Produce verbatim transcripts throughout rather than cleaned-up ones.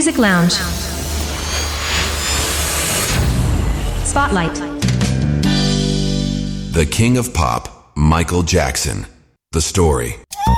Music Lounge. Spotlight. The King of Pop, Michael Jackson. The story.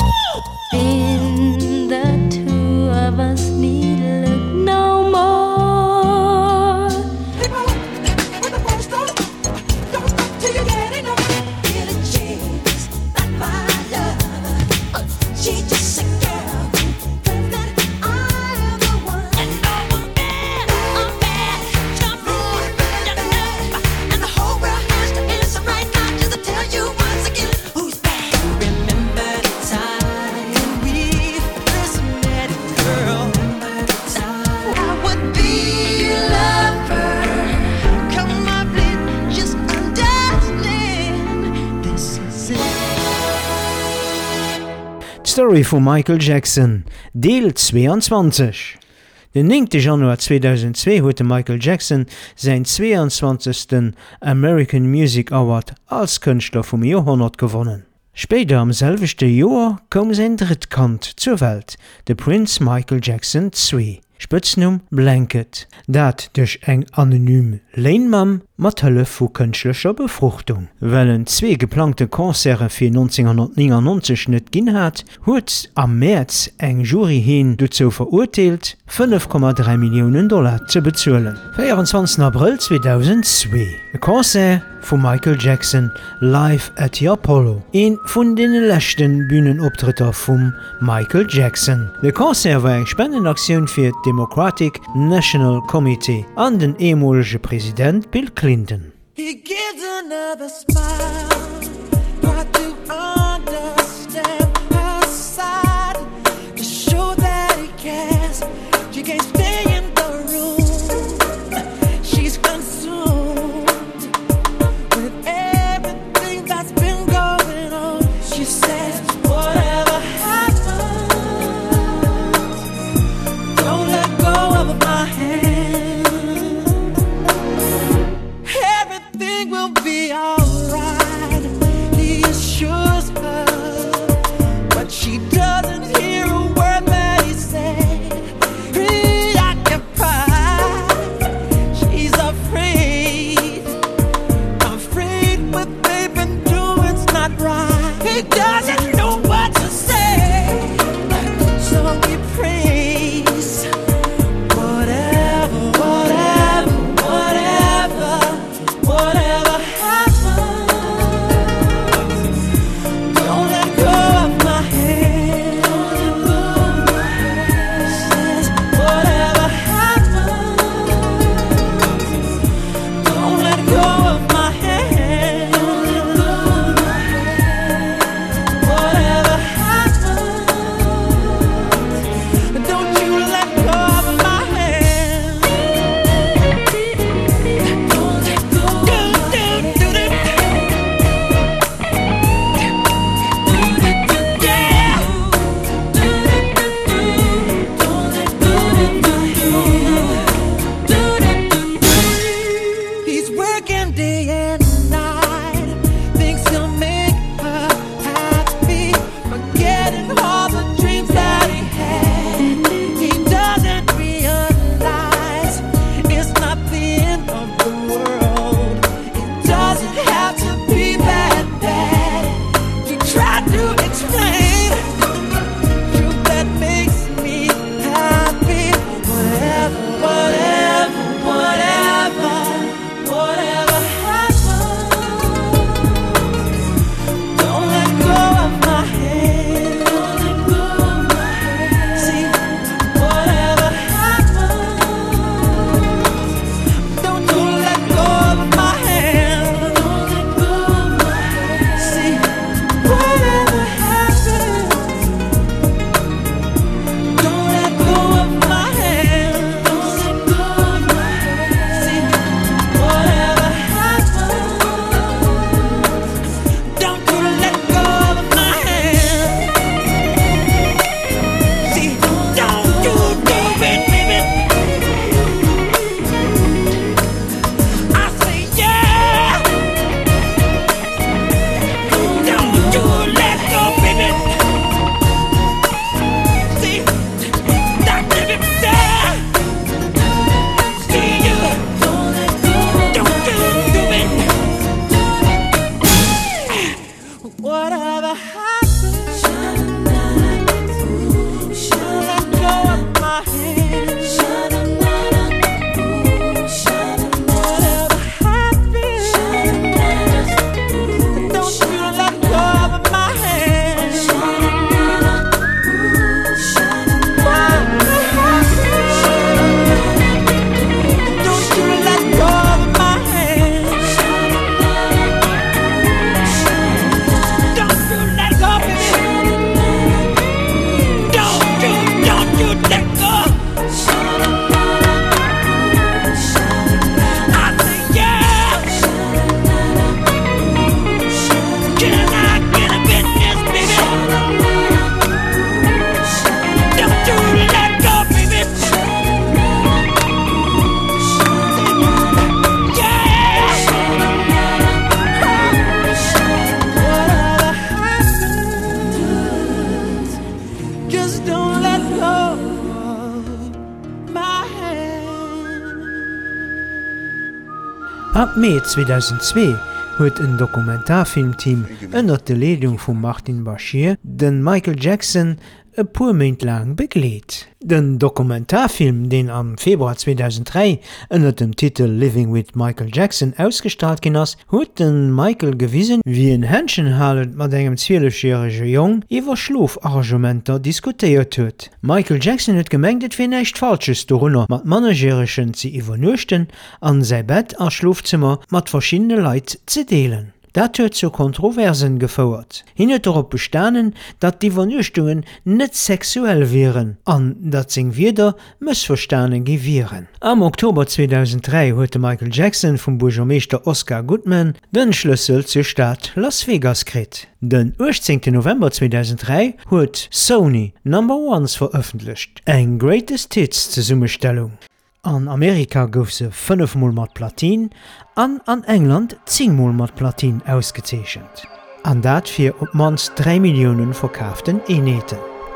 And the two of us need look no more. When the phone starts, don't stop till you get enough. Get a chance, not my love. She just a girl, claims that I am the one. And no one bad, I'm bad, jump rude, enough. And the whole world has to answer right now just to tell you once again who's bad. Remember the time we first met, girl. I would be your lover. Come on, please, just understand. This is it. Story von Michael Jackson, Deel zweiundzwanzig. Den neunten Januar zweitausendzwei huete Michael Jackson sein zweiundzwanzigsten American Music Award als Künstler vom Jahrhundert gewonnen. Später am selbechte Jahr kom sein Drittkant zur Welt, de Prince Michael Jackson zwei, Spitznum Blanket, dat durch eng anonym Leinmam mat Hëlle vu künstlecher Befruchtung. Wellen zwei geplante Konzerte fir neunzehnhundertneunundneunzig net ginn hat, huet am März eng Jury hin dazu verurteilt, fünf Komma drei Millionen Dollar zu bezahlen. vierundzwanzigsten April zweitausendzwei. Ein Konzert von Michael Jackson live at the Apollo. Ein von den letzten Bühnenoptritter von Michael Jackson. Der Konzert war eine Spendenaktion für die Democratic National Committee an den ehemaligen Präsident Bill Clinton. He gives another smile. Try to understand her side to show that he cares. She can't stay in the room. She's consumed with everything that's been going on. She says, whatever happens, don't let go of my hand. Everything will be alright, he assures her, but she doesn't hear a word that he said. Preoccupied Ab Mai zweitausendzwei huet ein Dokumentarfilmteam ënner de Leiung vum Martin Bashir den Michael Jackson e puer Mëint lang begleet. Den Dokumentarfilm, den am Februar zweitausenddrei ënner dem Titel Living with Michael Jackson ausgestrahlt gin ass, huet den Michael gewiesen, wie en Händchenhalend mat engem zwölfjährige Jong iwwer Schlofarrangementer diskutéiert huet. Michael Jackson huet gemengt, et fir näicht Falsches dorunner mat Managerchen ze iwwernuchten an sei Bett a Schlafzimmer mat verschiedene Leiit ze deelen. Dat huet zu Kontroversen gefauert. Hin huet erop bestanen, dat die Vernüchtungen net sexuell wären, an dat seg wieder Missverstanen gewieren. Am Oktober zweitausenddrei huete Michael Jackson vum Burgermeester Oscar Goodman den Schlüssel zur Stadt Las Vegas krit. Den achtzehnten November zweitausenddrei huet Sony Number Ones veröffentlicht, eng Greatest Hits zur Summestellung. An Amerika gouf se fünfmal mat Platin, an an England zehnmal mat Platin ausgezeechent. An dat fir op mans drei Millionen verkauften Eenheeten.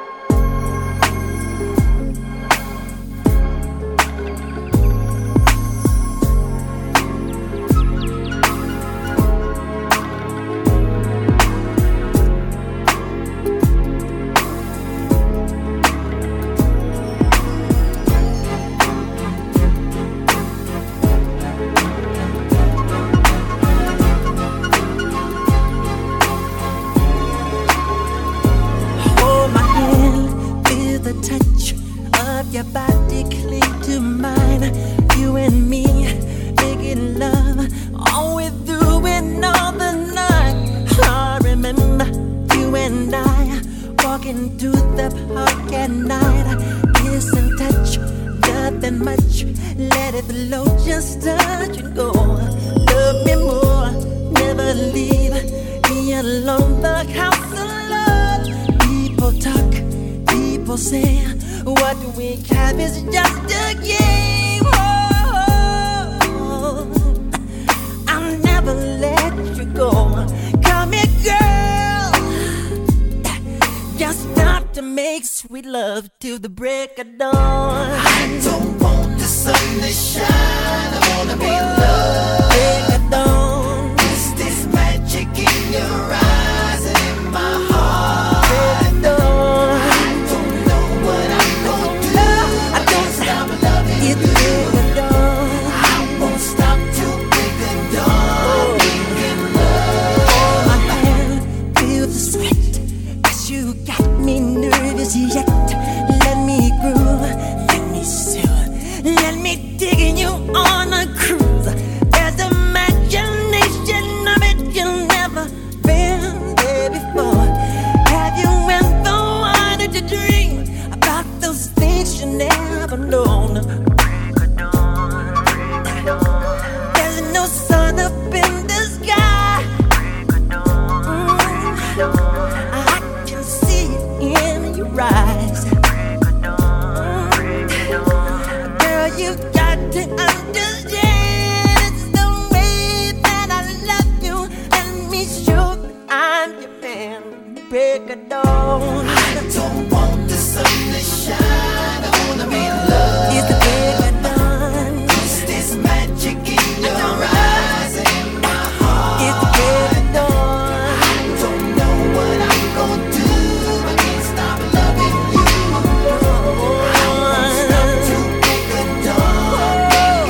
Your body cling to mine, you and me making love all we doing all the night. I remember you and I walking to the park at night, kiss and touch, nothing much, let it flow, just touch and go. Love me more, never leave me alone. The house of love, people talk, people say, what we have is just a game. Oh, I'll never let you go. Come here, girl. Just stop to make sweet love till the break of dawn. I don't want the sun to shine, I wanna be loved. Break of dawn. Is this magic in your eyes and in my heart? Break of dawn. I don't know what I'm gonna do. I don't stop loving you. It's break of dawn. I won't stop till break of dawn. We can love. Hold my hand, feel the sweat, 'cause you got me nervous yet. Let me groove, let me soothe, let me dig in you on a cruise. There's imagination of it you'll never been there before. Have you ever wanted to dream about those things you never known? There's no sun up in the sky. Mm, I can see it in your eyes. Girl, you got to understand it's the way that I love you. Let me show that I'm your man. Break of dawn. I don't want the sun to shine, I wanna be loved. It's the break of dawn. Is this magic in your eyes and in my heart? It's the break of dawn. I don't know what I'm gonna do, I can't stop loving you. I won't stop till break of dawn.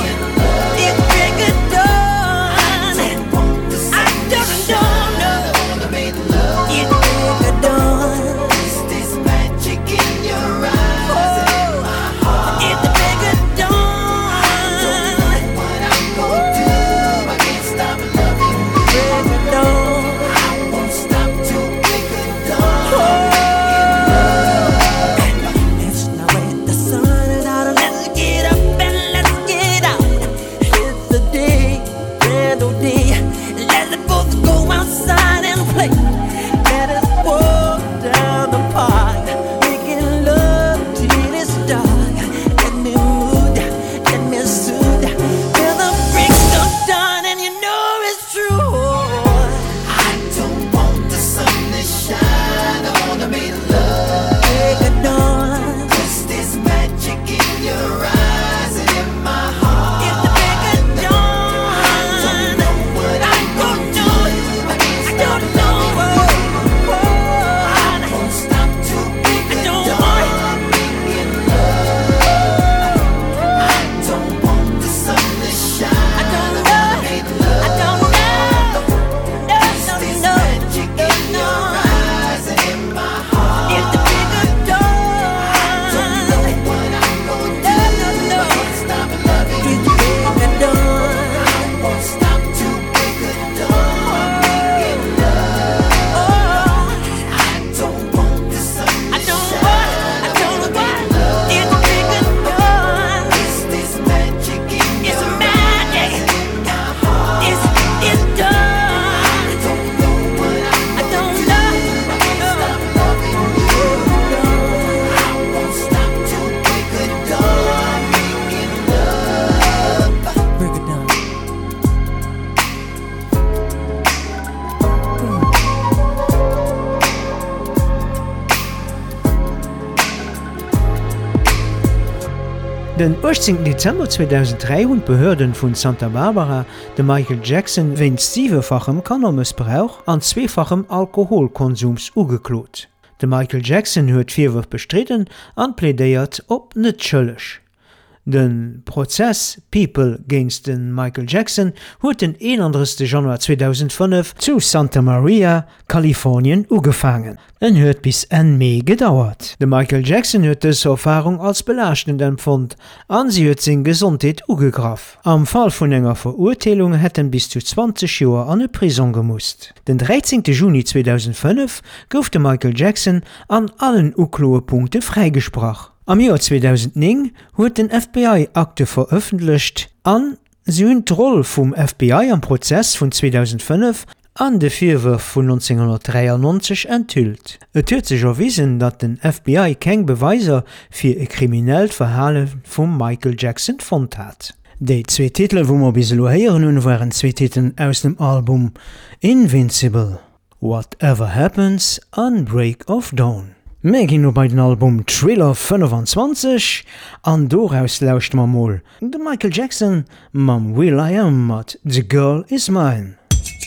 Den achtzehnten Dezember zweitausenddrei hunn Behörden vun Santa Barbara de Michael Jackson wéint siwefachem Kannermissbrauch an zweefachem Alkoholkonsums ugeklot. De Michael Jackson huet Virwurf bestritten an plädéiert op net schëllech. Den Prozess People against den Michael Jackson huet den einunddreißigsten Januar zweitausendfünf zu Santa Maria, Kalifornien ugefangen. En huet bis en Mei gedauert. De Michael Jackson huet dës Erfahrung als belastend empfund, an sie huet sinn Gesundheet ugegraf. Am Fall vun enger Verurteilung hätten bis zu zwanzig Joer an e Prison gemusst. Den dreizehnten Juni zweitausendfünf gouf de Michael Jackson an allen Ukloepunkte freigesprach. Am Jahr zweitausendneun huet den F B I Akte veröffentlicht an sie hunn d'Roll vum F B I am Prozess vun zweitausendfünf an de Virwurf vun neunzehnhundertdreiundneunzig enthüllt. Et huet sich erwiesen, dat den F B I keng Beweiser fir e kriminellt Verhalen vum Michael Jackson fand hat. Déi zwei Titel, wo ma biselo heieren hun, waren zwei Titeln aus dem Album Invincible, Whatever Happens an Break of Dawn. Mei ginn no bei den Album Thriller fünfundzwanzig an doraus lauscht ma moll de Michael Jackson mam Will I Am mat The Girl Is Mine.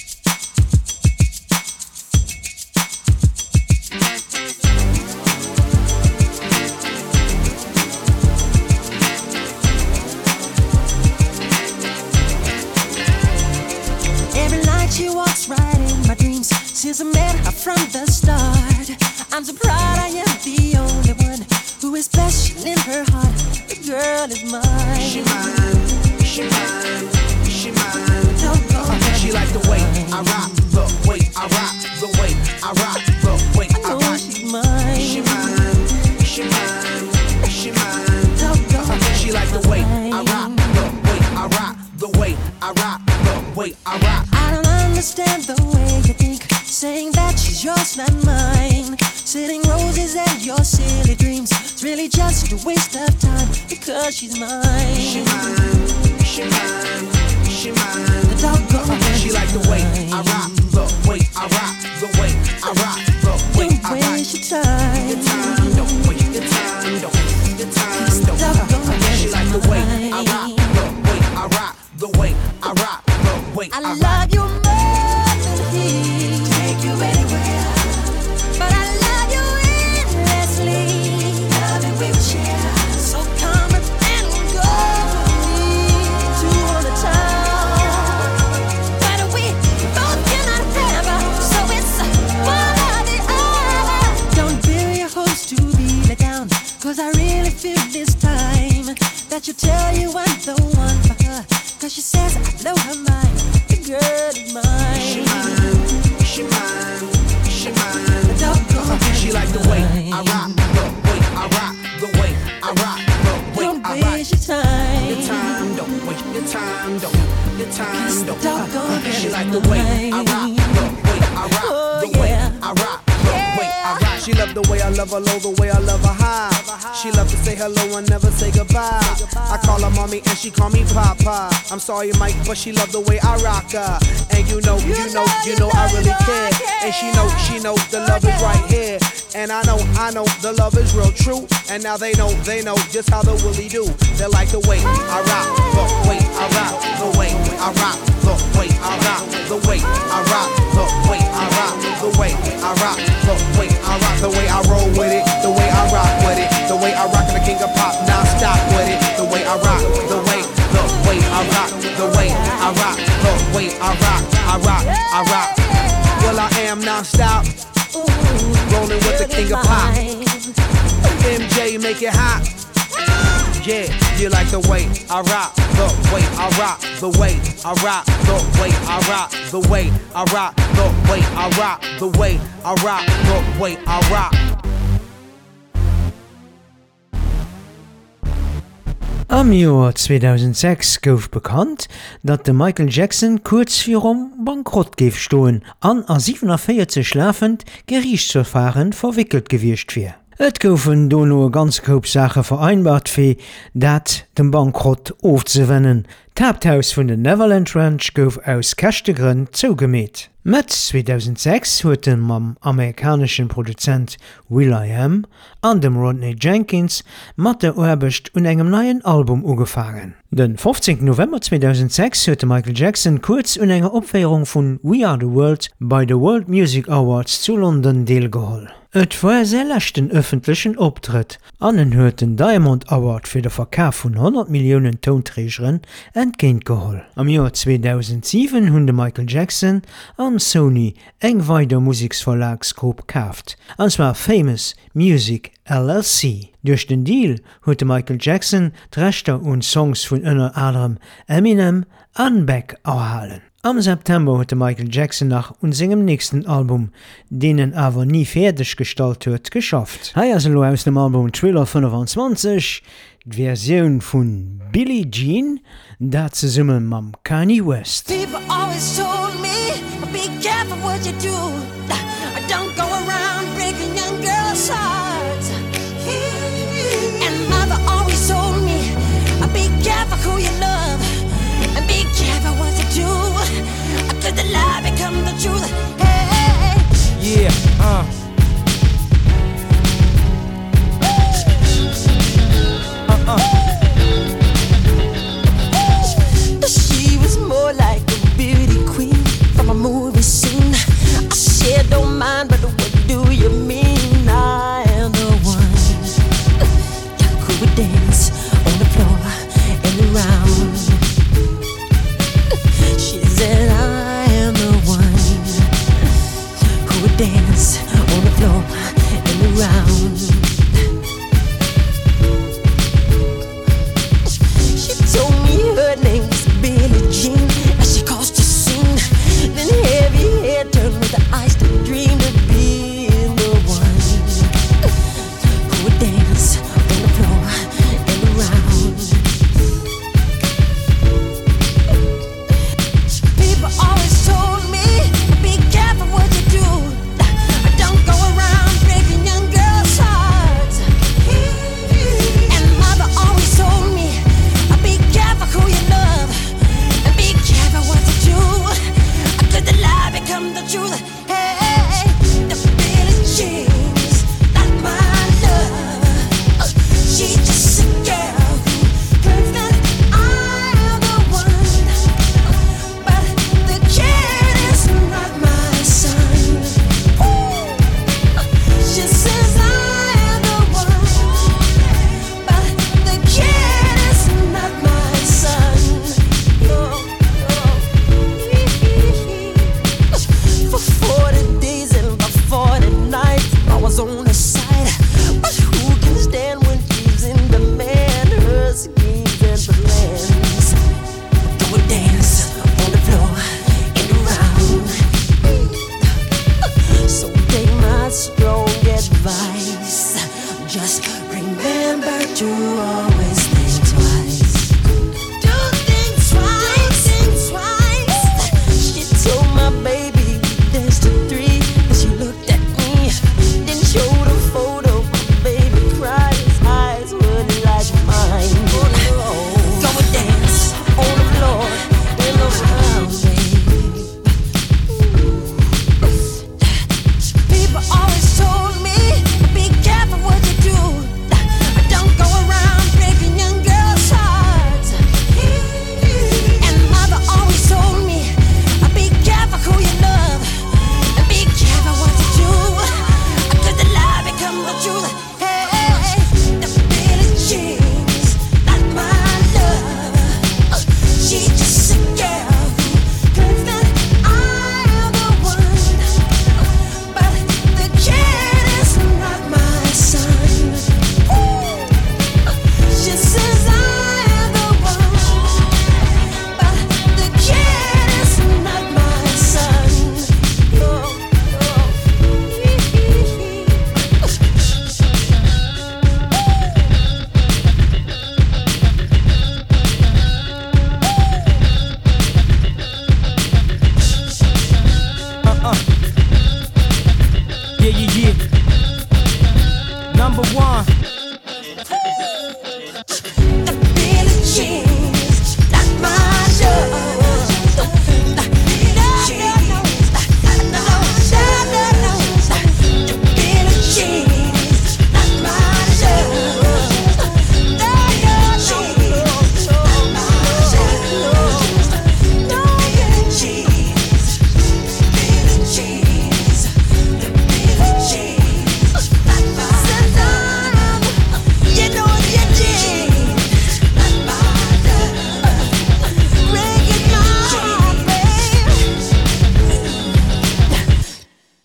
Every night she walks right in my dreams. Since I met her from the start, I'm so proud I am the only one who is special in her heart. The girl is mine. She mine, she mine, she mine. Don't go She like the way I rock, the way I rock, the way I rock, the way I know rock. she's mine. She mine, she mine, she mine. Don't go She like the way I rock, the way I rock, the way I rock, the way I rock. I don't understand the way you think, saying that she's yours, not mine. Sitting roses and your silly dreams, it's really just a waste of time because she's mine. She mine, she mine, she mine. The doggone She like the way I rock, the way I rock, the way I rock, the way Don't I rock. waste your time. Your time, don't waste your time, don't waste your time, don't. She like the way I rock, the way I rock, the way I rock, the way I I rock. love you more than he. Take you anywhere, but I love you endlessly. Love it we share. So come and go with me to all the town. But we both cannot have, so it's one or the other. Don't build your hopes to be let down, cause I really feel this time that you tell you I'm the one for her. Cause she says I blow her mind. The girl is mine. She mine, she mine, she mine. She like the way I rock, the way I rock, the way I rock, the way Don't I rock. waste your time. Your time, don't waste your time, don't. Your time, don't. Doggone She like the way I rock, the way I rock, the way I rock, the way I rock. She love the way I love her low, the way I love her high. She love to say hello and never say goodbye. I call her mommy and she call me papa. I'm sorry Mike, but she love the way I rock her. And you know, you know, you know I really care. And she know, she know the love is right here. And I know, I know the love is real true. And now they know, they know just how the Willie do. They like the way I rock, the way I rock, the way I rock, the way I rock, the way I rock, the way I rock, the way I rock, the way I rock, the way I roll with it, the way I rock with it, the way I rock the king of pop, now stop with it, the way I rock, the way, the way I rock, the way I rock, the way I rock, I rock, I rock. Well I am non-stop, rolling with the king of pop. M J make it hot. Yeah, you like the way I rock, the way I rock, the way I rock, the way I rock, the way I rock, the way I rock, the way I rock, the way I rock. Am Joar zweitausendsechs gouf bekannt, dat de Michael Jackson kurz virum Bankrott geef stoen an a siebenundvierzig schlafend Gerichtsverfahren verwickelt gewircht fir. Et goufen do no ganz grob Sache vereinbart fir dat dem Bankrott aufzuwennen. D'Haupthaus vun der Neverland Ranch gouf aus Kächtegrënn zougemeet. Met zweitausendsechs huet den mam amerikanischen Produzent will.i.am an dem Rodney Jenkins mat der Oerbecht un engem neien Album ugefangen. Den fünfzehnten November zweitausendsechs huet Michael Jackson kurz un enger Opféierung vun We Are the World bei the World Music Awards zu London deelgeholl. Et war se lächten öffentlichen Optritt an en huet den Diamond Award fir de Verkauf vun hundert Millionen Tonträgeren entgéintgeholl. Am Joer zweitausendsieben hunn de Michael Jackson an Sony eng weider Musiksverlagsgrupp kaft, anzwar Famous Music L L C. Durch den Deal huet Michael Jackson d'Rechter und Songs vun ënner anderem Eminem an Beck erhalen. Am September huet Michael Jackson nach un segem nächsten Album, denen awer nie fertig gestalt huet, geschafft. Heier se lo aus dem Album Thriller fünfundzwanzig, d'Version vun Billie Jean, dat ze summe mam Kanye West. People always told me, be careful what you do.